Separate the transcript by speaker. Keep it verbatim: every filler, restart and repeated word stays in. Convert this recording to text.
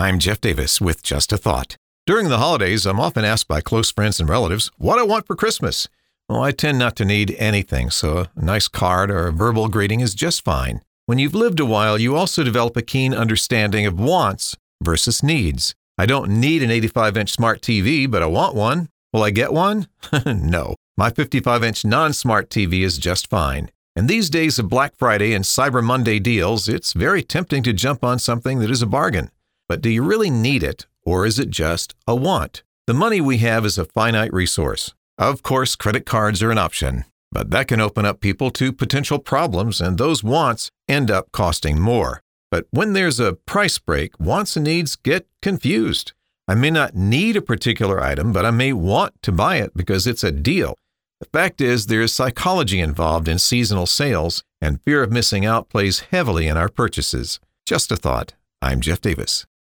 Speaker 1: I'm Jeff Davis with Just a Thought. During the holidays, I'm often asked by close friends and relatives what I want for Christmas. Well, I tend not to need anything, so a nice card or a verbal greeting is just fine. When you've lived a while, you also develop a keen understanding of wants versus needs. I don't need an eighty-five inch smart T V, but I want one. Will I get one? No. My fifty-five inch non-smart T V is just fine. In these days of Black Friday and Cyber Monday deals, it's very tempting to jump on something that is a bargain. But do you really need it, or is it just a want? The money we have is a finite resource. Of course, credit cards are an option, but that can open up people to potential problems, and those wants end up costing more. But when there's a price break, wants and needs get confused. I may not need a particular item, but I may want to buy it because it's a deal. The fact is, there is psychology involved in seasonal sales, and fear of missing out plays heavily in our purchases. Just a thought. I'm Jeff Davis.